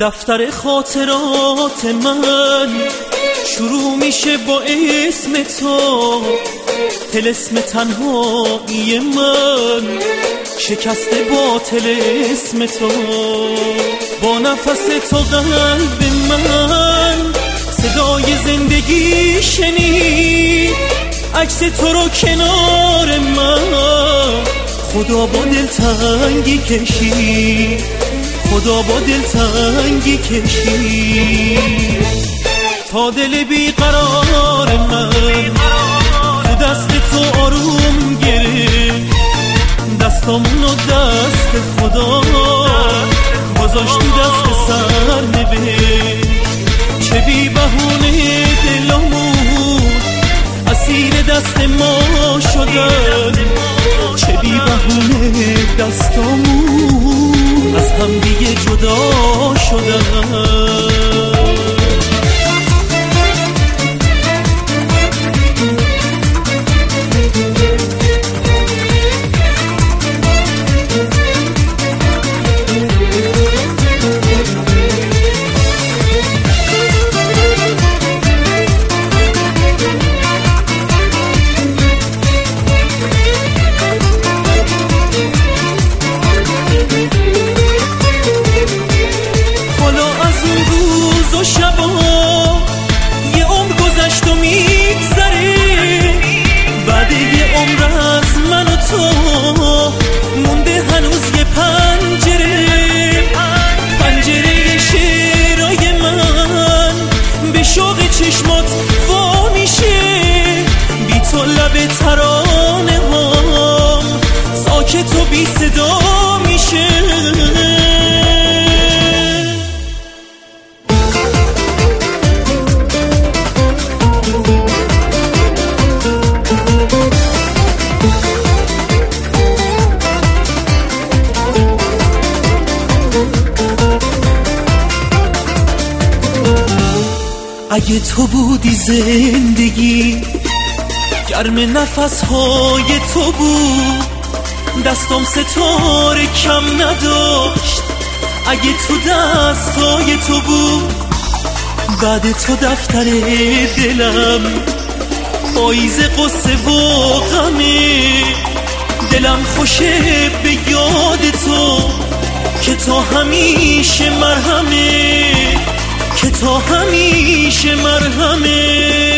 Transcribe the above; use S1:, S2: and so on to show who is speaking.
S1: دفتر خاطرات من شروع میشه با اسم تو، طلسم تنهایی من شکسته با طلسم تو. با نفس تو قلب من صدای زندگی شنید، عکس تو رو کنار من خدا با دلتنگی کشید، خدا با دلتنگی کشید. تا دل بیقرار من تو دست تو آروم گرفت، دستامونو دست خدا گذاشت تو دست سرنوشت. چه بی بهونه دلامون اسیر دست ما شدن، چه بی بهونه دستامون از هم دیگه جدا شدن. چشمات وا میشه بی تو، لب ترانه هم ساکت و بی صدا میشه. اگه تو بودی زندگی، گرم نفسهای تو بود، دستم ستاره کم نداشت. اگه تو دستای تو بود، بعد تو دفتر دلم پاییز قصه و غمه. دلم خوشه به یاد تو که تا همیشه مرهمه، که تا همیشه مرهمه.